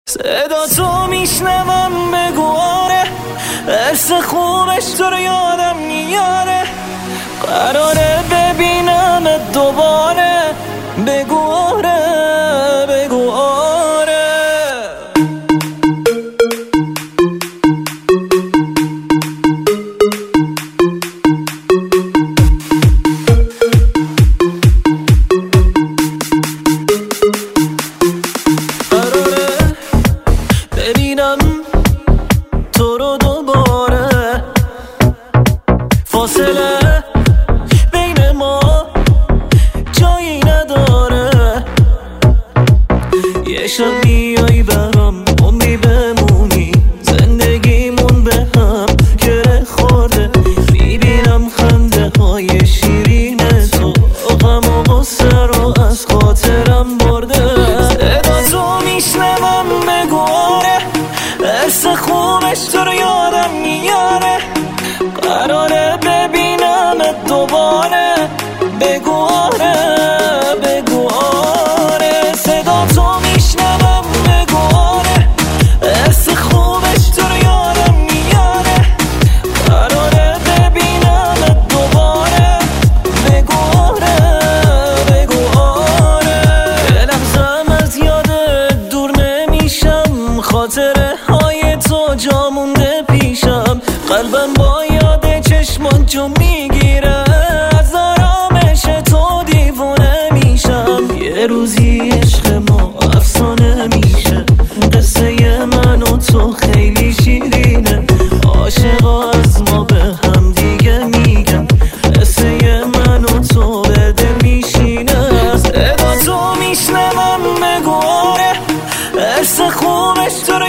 صدا تو میشنوم بگو آره، حس خوبش تو رو یادم میاره، قراره ببینم دوباره، بگو آره بگو آره. ببینم تو رو دوباره، فاصله بین ما جایی نداره، یه شب میای برام عمری بمونی، زندگیمون به هم گره خورده، میبینم خنده های شیرین تو، غم و غصه رو از خاطرم برده. صدا تو میشنوم بگو آره، حس خوبش تو رو یادم میاره، قراره ببینم دوباره، بگو آره بگو آره. صدا تو میشنوم بگو آره، حس خوبش تو رو یادم میاره، قراره ببینم دوباره، بگو آره بگو آره. یه لحظم از یادت دور نمیشم، خاطره های تو جا مونده پیشم، قلبم با یاد چشمان جو میگیره، از آرامش تو دیوونه میشم، یه روزی عشق ما افسانه میشه، قصه من و تو خیلی شیرینه، عاشقا از ما به هم دیگه میگن، قصه من و تو به دل میشینه. صدا تو میشنوم بگو آره، حس خوبش تو رو